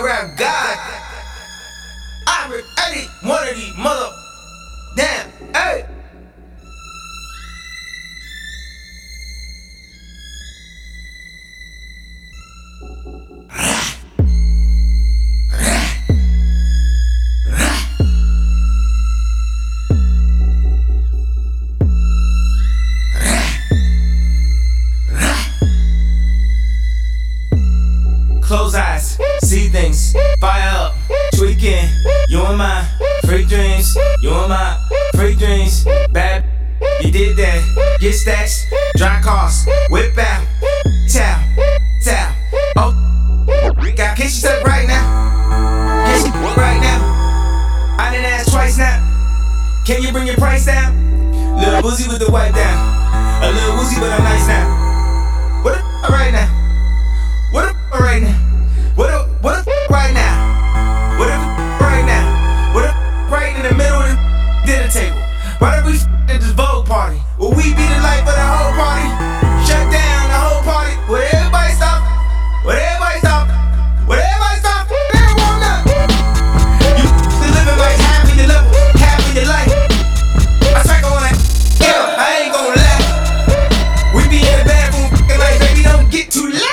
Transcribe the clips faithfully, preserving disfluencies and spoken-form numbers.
I rap God. I rip any one of these mother. Damn, hey. Close eyes, see things, fire up, tweaking. You and my freak dreams, you and my freak dreams. Bad, you did that. Get stacks, drive cars, whip out, chow, chow. Oh, we got kiss yourself right now, kiss yourself right now. I done asked twice now. Can you bring your price down? Little Boozy with the wipe down, a little woozy but I'm nice now. What the right now? What the right now? What the what the right now? What the right now? What the right in the middle of the dinner table? Why don't we at this Vogue party? Will we be the life of the whole party? Shut down the whole party. Will everybody stop? Will everybody stop? Will everybody stop? Everyone up. You been living like half of your level, half of your life. I strike on that. Yeah, I ain't gonna lie. We be in the bathroom like baby, don't get too loud.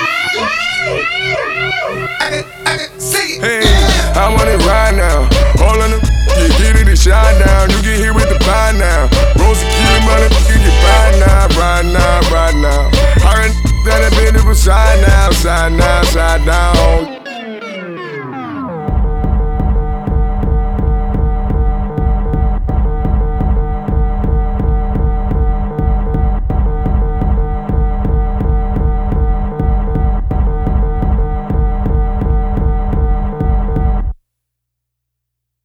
I can, I can see it. Hey, yeah. I want it right now. All in the you get it and shine down. You get here with the pie now. Rose tequila, motherfucker, get right now, right now, right now. I heard that it been to side now, side now, side down.